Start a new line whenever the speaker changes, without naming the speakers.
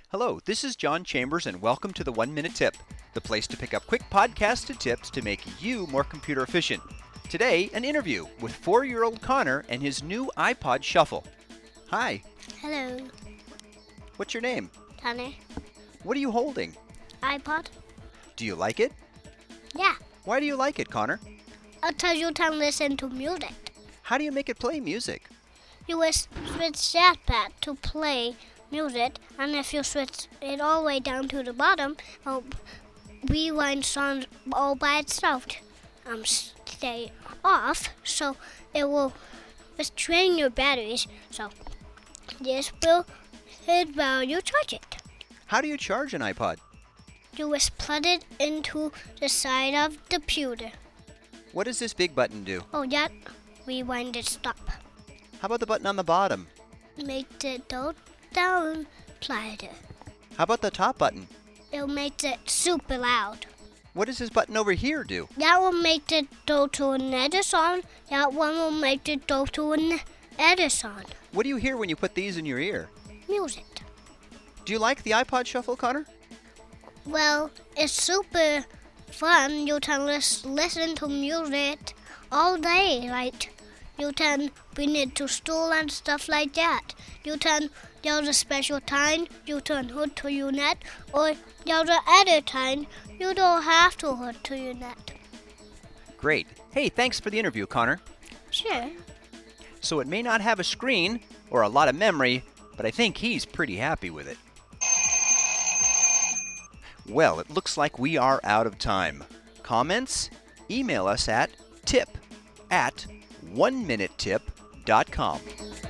Hello, this is John Chambers, and welcome to the 1 Minute Tip, the place to pick up quick podcasted tips to make you more computer efficient. Today, an interview with 4-year-old Connor and his new iPod Shuffle. Hi.
Hello.
What's your name?
Connor.
What are you holding?
iPod?
Do you like it?
Yeah.
Why do you like it, Connor?
Because you can listen to music.
How do you make it play music?
You will switch that back to play music, and if you switch it all the way down to the bottom, it'll rewind songs all by itself. Stay off, so it will drain your batteries. So this will hit while you charge it.
How do you charge an iPod?
You will plug it into the side of the computer.
What does this big button do?
Oh, that rewind it stop.
How about the button on the bottom?
Make it go down slider.
How about the top button?
It'll make it super loud.
What does this button over here do?
That will make it go to another song. That one will make it go to another song.
What do you hear when you put these in your ear?
Music.
Do you like the iPod Shuffle, Connor?
Well, it's super fun. You can listen to music all day. Like, you can bring it to school and stuff like that. You can use a special time, you can hook to your net, or use other time, you don't have to hook to your net.
Great. Hey, thanks for the interview, Connor.
Sure.
So it may not have a screen or a lot of memory, but I think he's pretty happy with it. Well, it looks like we are out of time. Comments? Email us at tip@oneminutetip.com.